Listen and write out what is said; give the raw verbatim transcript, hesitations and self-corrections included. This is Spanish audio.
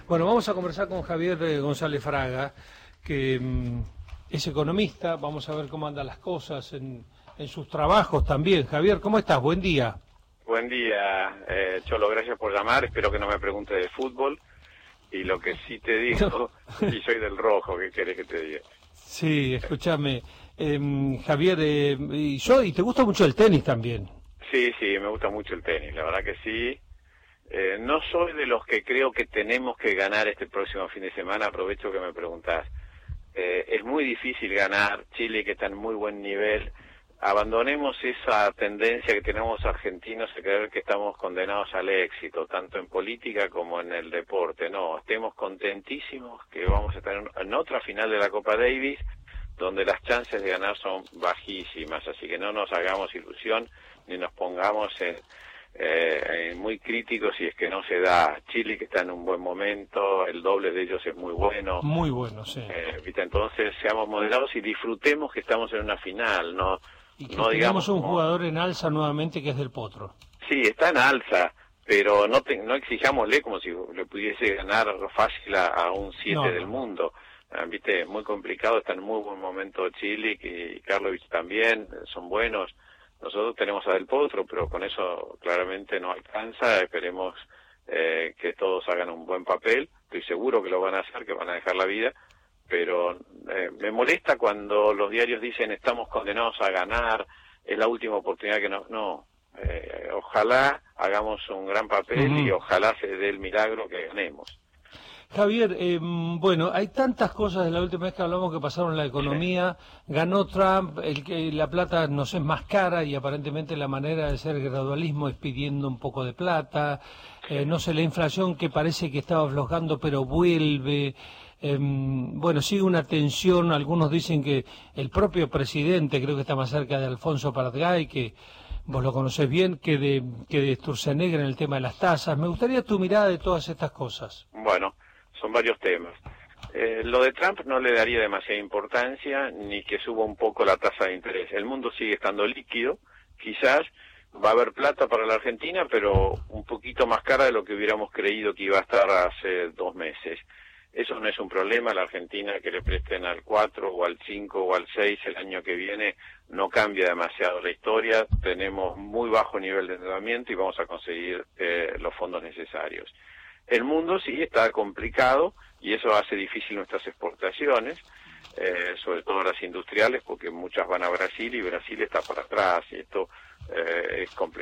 Bueno, vamos a conversar con Javier eh, González Fraga, que mm, es economista. Vamos a ver cómo andan las cosas en, en sus trabajos también. Javier, ¿cómo estás? Buen día. Buen día, eh, Cholo, gracias por llamar. Espero que no me pregunte de fútbol. Y lo que sí te digo, y soy del rojo, ¿qué querés que te diga? Sí, escúchame, eh, Javier, eh, y yo, y te gusta mucho el tenis también. Sí, sí, me gusta mucho el tenis, la verdad que sí. Eh, no soy de los que creo que tenemos que ganar este próximo fin de semana, aprovecho que me preguntás. Eh, es muy difícil ganar, Chile que está en muy buen nivel. Abandonemos esa tendencia que tenemos argentinos a creer que estamos condenados al éxito, tanto en política como en el deporte. No, estemos contentísimos que vamos a estar en otra final de la Copa Davis, donde las chances de ganar son bajísimas, así que no nos hagamos ilusión ni nos pongamos en, eh, muy críticos si es que no se da. Chile que está en un buen momento, el doble de ellos es muy bueno. Muy bueno, sí. Eh, entonces seamos moderados y disfrutemos que estamos en una final, no... Y que no digamos digamos un como... jugador en alza nuevamente que es Del Potro. Sí, está en alza, pero no te, no exijámosle como si le pudiese ganar fácil a, a un siete no, del no. mundo. Ah, viste, muy complicado, está en muy buen momento Chile, y Karlovic también, son buenos. Nosotros tenemos a Del Potro, pero con eso claramente no alcanza. Esperemos eh, que todos hagan un buen papel. Estoy seguro que lo van a hacer, que van a dejar la vida. Pero eh, me molesta cuando los diarios dicen estamos condenados a ganar, es la última oportunidad que nos... No, eh, ojalá hagamos un gran papel uh-huh. y ojalá se dé el milagro que ganemos. Javier, eh, bueno, hay tantas cosas de la última vez que hablamos que pasaron en la economía. Sí. Ganó Trump, el que la plata nos es más cara y aparentemente la manera de hacer gradualismo es pidiendo un poco de plata. Eh, no sé, la inflación que parece que estaba aflojando pero vuelve. Eh, bueno, sigue una tensión. Algunos dicen que el propio presidente, creo que está más cerca de Alfonso Pratgay, que vos lo conocés bien, que de, que de Sturzenegger en el tema de las tasas. Me gustaría tu mirada de todas estas cosas. Bueno, son varios temas. Eh, lo de Trump no le daría demasiada importancia, ni que suba un poco la tasa de interés. El mundo sigue estando líquido, quizás va a haber plata para la Argentina, pero un poquito más cara de lo que hubiéramos creído que iba a estar hace dos meses. Eso no es un problema, la Argentina que le presten al cuatro o al cinco o al seis el año que viene no cambia demasiado la historia, tenemos muy bajo nivel de endeudamiento y vamos a conseguir eh, los fondos necesarios. El mundo sí está complicado y eso hace difícil nuestras exportaciones, eh, sobre todo las industriales, porque muchas van a Brasil y Brasil está para atrás y esto eh, es complicado.